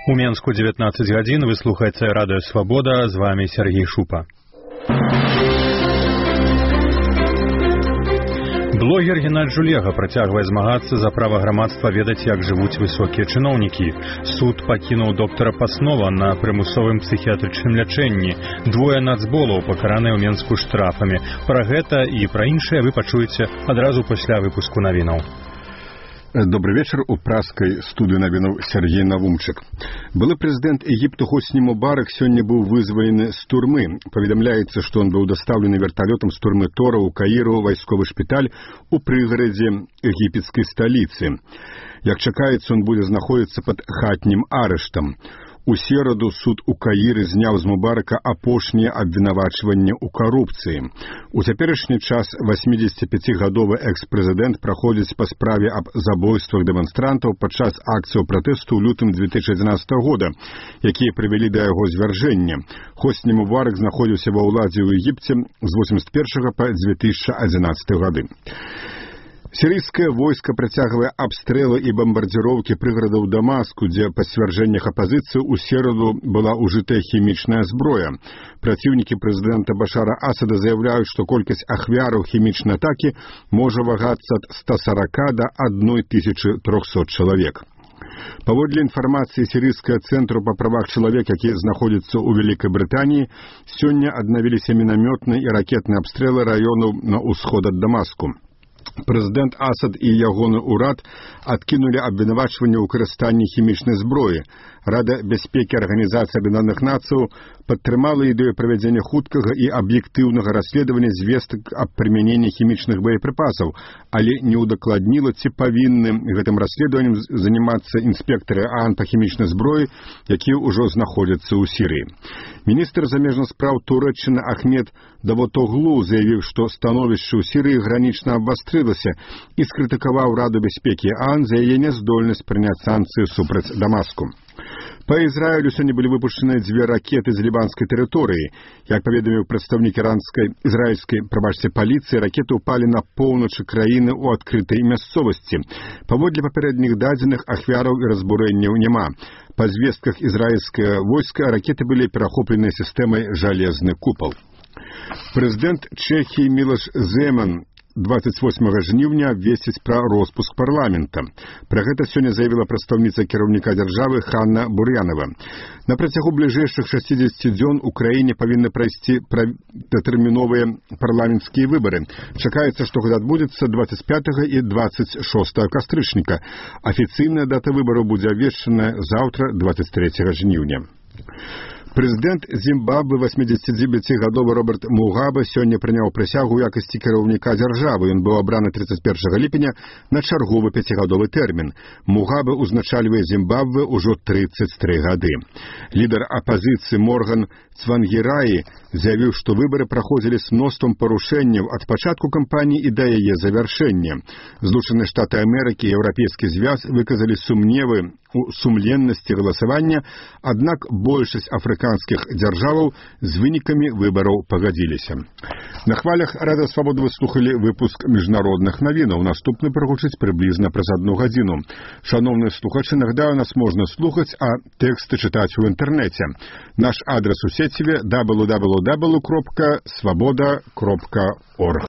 У Менску 19 гадзін, вы слухаеце радыё Свабода, з вами Сергей Шупа. Блогер Геннадзь Жулега працягвае змагацца за права грамадства ведаць, як жывуць высокія чыноўнікі. Суд пакінуў доктара Паснова на прымусовым псіхіятрычным лячэнні. Двое нацболаў пакараныя ў Менску штрафамі. Пра гэта і пра іншае вы пачуеце адразу пасля выпуску навінаў. Добрый вечер. У праской студии новинов Сергей Навумчик. Былы президент Египта Хосни Мубарак сегодня был вызволены с турмы. Поведомляется, что он был доставлен вертолетом с турмы Тора у Каиру войсковый шпиталь у пригороде египетской столицы. Як чакаецца, он будет находиться под хатнім арыштам. У сераду суд у Каіры зняў з Мубарака апошнія абвінавачванні ў карупцыі. У цяперашні час 85-гадовы экс-прэзідэнт праходзіць па справе аб забойствах дэманстрантаў падчас акцыяў пратэсту ў лютым 2011 года, якія прывялі да яго звяржэння. Хосні Мубарак знаходзіўся ва ўладзе ў Егіпце з 81 па 2011 гады. Сирийское войско працягвае абстрэлы і бомбардзіроўкі прыгарадаў Дамаску, дзе па сцвярджэннях апазіцыі ў сераду была ўжытая хімічная зброя. Праціўнікі прэзідэнта Башара Асада заяўляюць, што колькасць ахвяраў хімічнай атакі можа вагацца ад 140 да 1300 чалавек. Паводле інфармацыі сірыйскага цэнтру па правах чалавека, які знаходзіцца ў Вялікай Брытаніі, сёння аднавіліся мінамётныя і ракетныя абстрэлы раёнаў на ўсход ад Дамаску. Прэзідэнт Асад і ягоны ўрад адкінулі абвінавачванне ў выкарыстанні хімічнай зброі. Рада бяспекі Арганізацыі Аб'яднаных Нацыяў падтрымала ідэю правядзення хуткага і аб'ектыўнага расследавання звестак аб прымяненні хімічных боепрыпасаў, але не ўдакладніла, ці павінны гэтым расследаваннем занимацца інспектары ААН па хімічнай зброі, якія ўжо знаходзяцца ў Сірыі. Міністр замежных спраў Турэччыны Ахмед Давутоглу заявіў, што становішча ў Сірыі гранічна абвастрылася і скрытыкаваў Раду бяспекі ААН за яе няздольнасць прыняць санкцыі супраць Дамаску. Па Ізраілю сёння былі выпушчаны 2 ракеты з лібанскай тэрыторыі. Як паведаміў прадстаўнік ізраільскай паліцыі, ракеты ўпалі на поўначы краіны ў адкрытай мясцовасці. Паводле папярэдніх дадзеных, ахвяраў і разбурэнняў няма. Па звестках ізраільскае войска ракеты былі перахоплены сістэмай «Жалезны купал». Прэзідэнт Чэхіі Мілош Земан 28 жніўня абвесціць пра роспуск парламента. Пра гэта сёння заявіла прадстаўніца кіраўніка дзяржавы Ханна Бур'янова. На працягу бліжэйшых 60 дзён у краіне павінны прайсці датэрміновыя парламенцкія выбары. Чакаецца, што гэта адбудзецца 25 і 26 кастрычніка. Афіцыйная дата выбараў будзе абвешчаная заўтра, 23 жніўня. Прэзідэнт Зімбабве 89-гадовы Роберт Мугабе сёння прыняў прысягу ў якасці кіраўніка дзяржавы. Ён быў абраны 31 ліпеня на чарговы 5-гадовы тэрмін. Мугабе узначальвае Зімбабве ўжо 33 гады. Лідар апазіцыі Морган Цвангіраі заявіў, што выбары праходзілі з мноствам парушэнняў ад пачатку кампаніі і да яе завяршэння. Злучаныя Штаты Амерыкі і Еўрапейскі звяз выказалі сумневы у сумленнасці галасавання, аднак большасць афрыканскіх дзяржаваў з вынікамі выбараў пагадзіліся. На хвалях Радыё Свабода вы слухалі выпуск міжнародных навінаў. Наступны прагучыць прыблізна праз 1 гадзіну. Шановныя слухачы, нагадаю, нас можна слухаць, а тэксты чытаць у інтэрнэце. Наш адрес у сеціве www.svoboda.org.